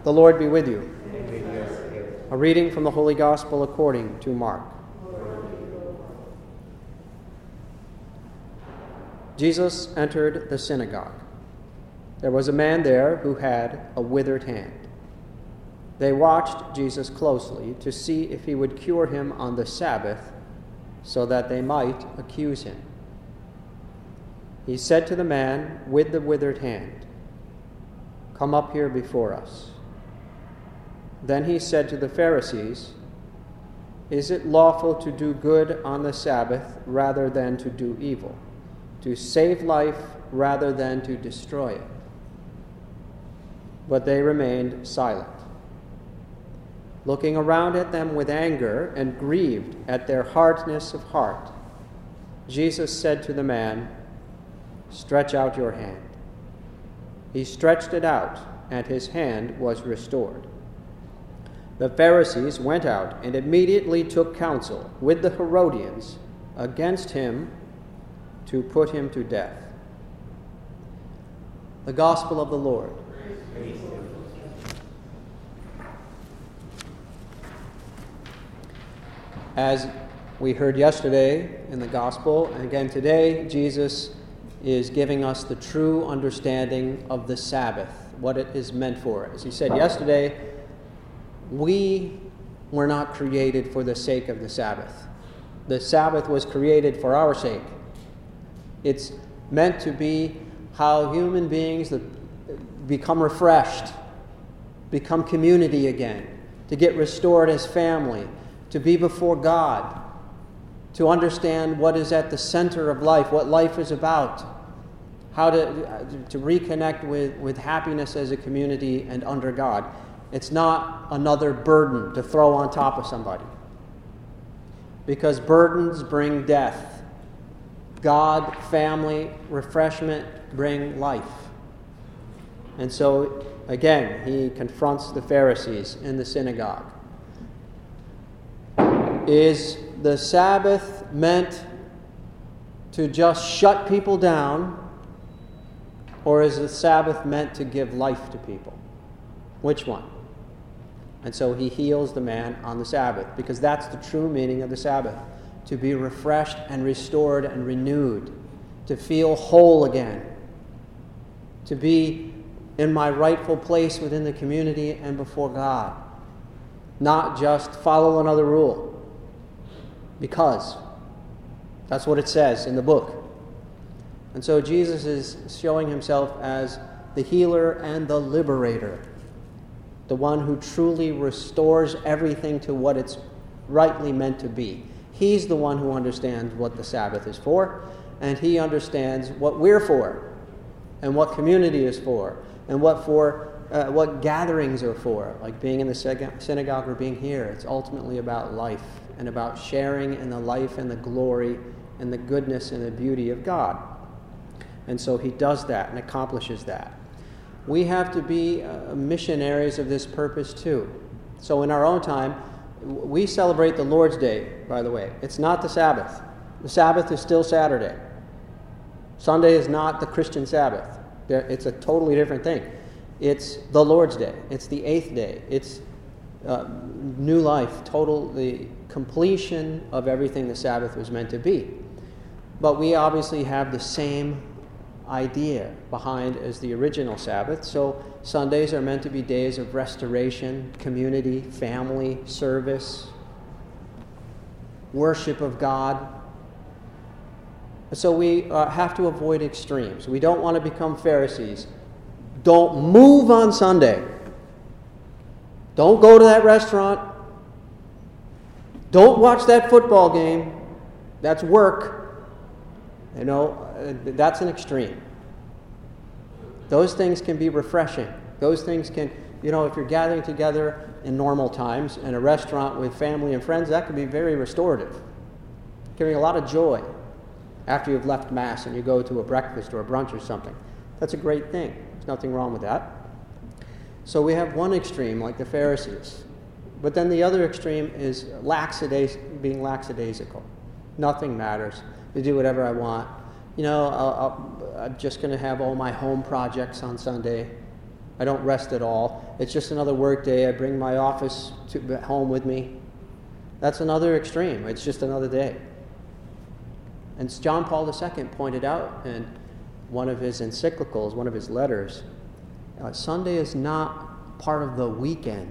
The Lord be with you. A reading from the Holy Gospel according to Mark. Jesus entered the synagogue. There was a man there who had a withered hand. They watched Jesus closely to see if he would cure him on the Sabbath, so that they might accuse him. He said to the man with the withered hand, "Come up here before us." Then he said to the Pharisees, "Is it lawful to do good on the Sabbath rather than to do evil, to save life rather than to destroy it?" But they remained silent. Looking around at them with anger and grieved at their hardness of heart, Jesus said to the man, "Stretch out your hand." He stretched it out, and his hand was restored. The Pharisees went out and immediately took counsel with the Herodians against him to put him to death. The Gospel of the Lord. As we heard yesterday in the Gospel, and again today, Jesus is giving us the true understanding of the Sabbath, what it is meant for. As he said yesterday, we were not created for the sake of the Sabbath. The Sabbath was created for our sake. It's meant to be how human beings become refreshed, become community again, to get restored as family, to be before God, to understand what is at the center of life, what life is about, how to reconnect with happiness as a community and under God. It's not another burden to throw on top of somebody, because burdens bring death. God, family, refreshment bring life. And so, again, he confronts the Pharisees in the synagogue. Is the Sabbath meant to just shut people down, or is the Sabbath meant to give life to people? Which one? And so he heals the man on the Sabbath, because that's the true meaning of the Sabbath, to be refreshed and restored and renewed, to feel whole again, to be in my rightful place within the community and before God, not just follow another rule, because that's what it says in the book. And so Jesus is showing himself as the healer and the liberator, the one who truly restores everything to what it's rightly meant to be. He's the one who understands what the Sabbath is for, and he understands what we're for, and what community is for, and what gatherings are for, like being in the synagogue or being here. It's ultimately about life, and about sharing in the life and the glory and the goodness and the beauty of God. And so he does that and accomplishes that. We have to be missionaries of this purpose too. So in our own time, we celebrate the Lord's Day, by the way. It's not the Sabbath. The Sabbath is still Saturday. Sunday is not the Christian Sabbath. It's a totally different thing. It's the Lord's Day. It's the 8th day. It's new life, the completion of everything the Sabbath was meant to be. But we obviously have the same idea behind as the original Sabbath. So Sundays are meant to be days of restoration, community, family, service, worship of God. So we have to avoid extremes. We don't want to become Pharisees. Don't move on Sunday. Don't go to that restaurant. Don't watch that football game. That's work. That's an extreme. Those things can be refreshing. Those things can, if you're gathering together in normal times in a restaurant with family and friends, that can be very restorative, giving a lot of joy after you've left Mass and you go to a breakfast or a brunch or something. That's a great thing. There's nothing wrong with that. So we have one extreme, like the Pharisees. But then the other extreme is being lackadaisical. Nothing matters. I do whatever I want. I'm just going to have all my home projects on Sunday. I don't rest at all. It's just another work day. I bring my office home with me. That's another extreme. It's just another day. And John Paul II pointed out in one of his encyclicals, one of his letters, Sunday is not part of the weekend.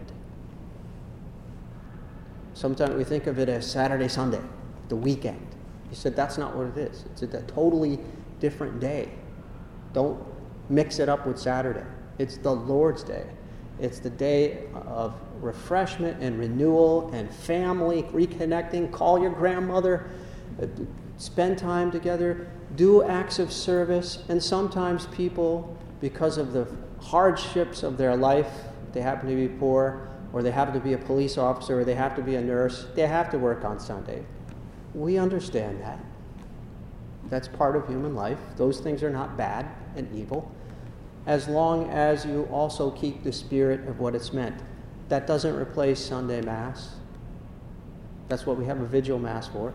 Sometimes we think of it as Saturday, Sunday, the weekend. He said that's not what it is. It's a totally different day. Don't mix it up with Saturday. It's the Lord's Day. It's the day of refreshment and renewal and family, reconnecting. Call your grandmother, spend time together, do acts of service. And sometimes people, because of the hardships of their life, they happen to be poor, or they happen to be a police officer, or they have to be a nurse, they have to work on Sunday. We understand that. That's part of human life. Those things are not bad and evil, as long as you also keep the spirit of what it's meant. That doesn't replace Sunday Mass. That's what we have a vigil Mass for.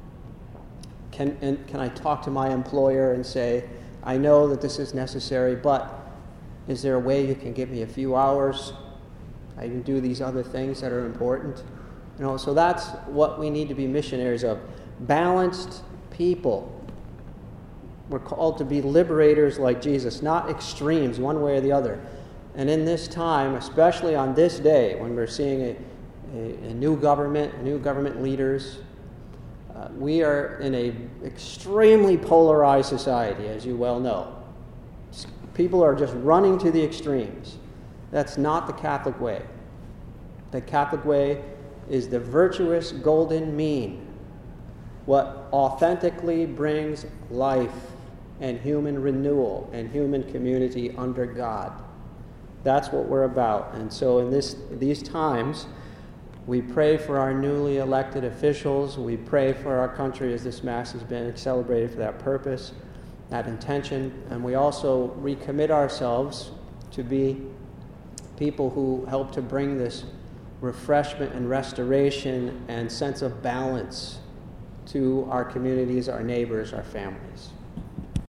Can I talk to my employer and say, I know that this is necessary, but is there a way you can give me a few hours? I can do these other things that are important. So that's what we need to be missionaries of. Balanced people. We're called to be liberators like Jesus, not extremes, one way or the other. And in this time, especially on this day, when we're seeing a new government leaders, we are in an extremely polarized society, as you well know. People are just running to the extremes. That's not the Catholic way. The Catholic way is the virtuous golden mean, what authentically brings life and human renewal and human community under God. That's what we're about. And so in these times, we pray for our newly elected officials. We pray for our country as this Mass has been celebrated for that purpose, that intention. And we also recommit ourselves to be people who help to bring this refreshment and restoration and sense of balance to our communities, our neighbors, our families.